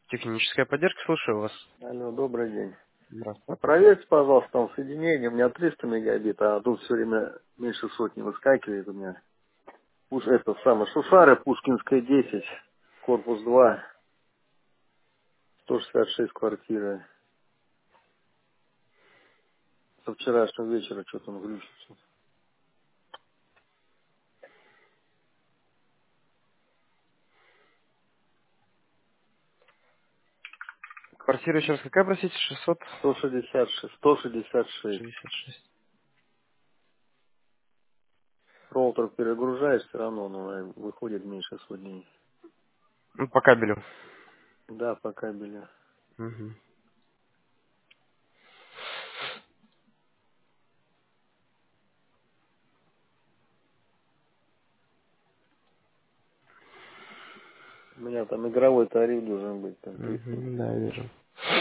Техническая поддержка, слушаю вас. Алло, добрый день. Здравствуйте. Проверьте, пожалуйста, там соединение. У меня 300 мегабит, а тут все время меньше сотни выскакивает у меня. Это самое, Шушары, Пушкинская 10, корпус 2, 166 квартира. Со вчерашнего вечера что-то он глючится. Квартира еще раз какая, простите, 166, 166. 666. Роутер перегружаешь, все равно но выходит меньше сотни. Ну, по кабелю. Да, по кабелю. Угу. У меня там игровой тариф должен быть, там 300. Угу, да, вижу.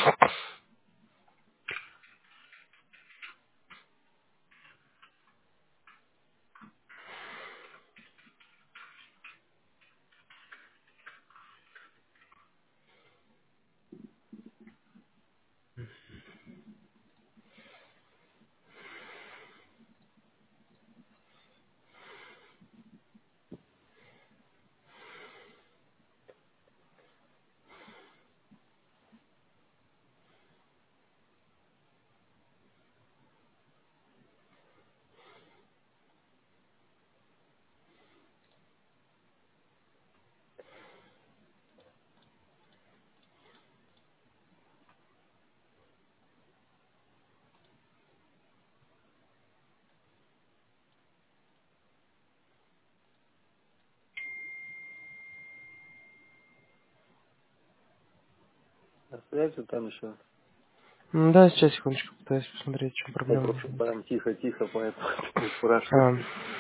На связи там еще. Да, сейчас, секундочку, пытаюсь посмотреть, в чем Я проблема может просто быть. прям тихо-тихо, поэтому не спрашиваю. А,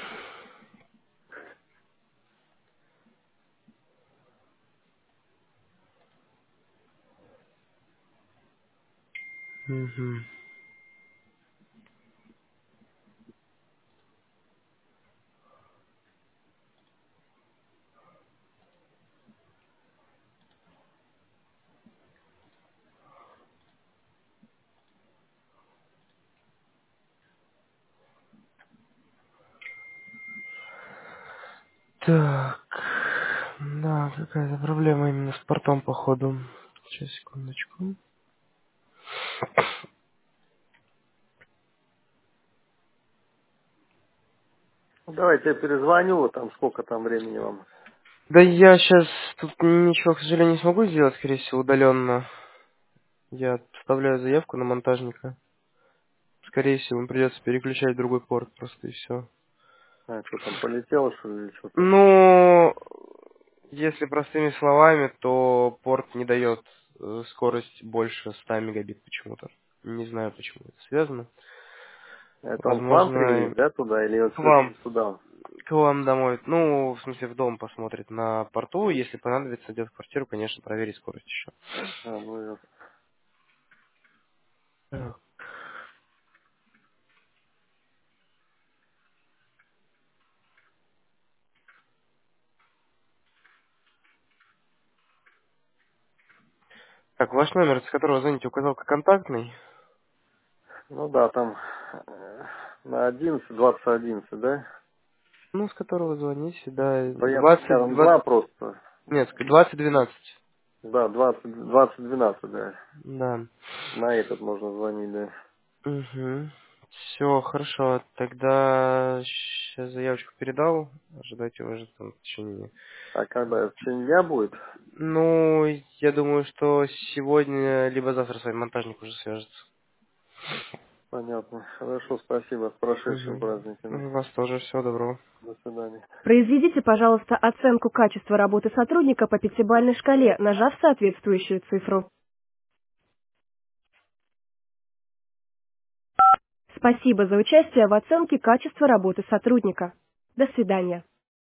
угу. Так, да, какая-то проблема именно с портом, походу. Сейчас, секундочку. Ну, давайте я перезвоню, вот там сколько там времени вам. Да я сейчас тут ничего, к сожалению, не смогу сделать, скорее всего, удаленно. Я вставляю заявку на монтажника. Скорее всего, им придется переключать в другой порт просто и все. А, что там, полетело, что ли, или что-то? Ну, если простыми словами, то порт не дает скорость больше 100 мегабит почему-то. Не знаю, почему это связано. Это он к вам Возможно, приедет, да, туда, или он к вам. сюда? К вам домой. Ну, в смысле, в дом посмотрит на порту. Если понадобится, идет в квартиру, конечно, проверить скорость еще. А, ну, Так, ваш номер, с которого звоните, указал как контактный. ну да, там на 11, 2011, да? Ну, с которого звоните, да. Да у меня 20, там два 20, просто. нет, 2012. Да, 2012, да. Да. На этот можно звонить, да. Угу. Все, хорошо. Тогда сейчас заявочку передал. Ожидайте уже там в течение. А когда, в течение дня будет? Ну, я думаю, что сегодня либо завтра с вами монтажник уже свяжется. Понятно. Хорошо, спасибо. С прошедшими Угу. праздниками. Вас тоже всего доброго. До свидания. Произведите, пожалуйста, оценку качества работы сотрудника по пятибалльной шкале, нажав соответствующую цифру. Спасибо за участие в оценке качества работы сотрудника. До свидания.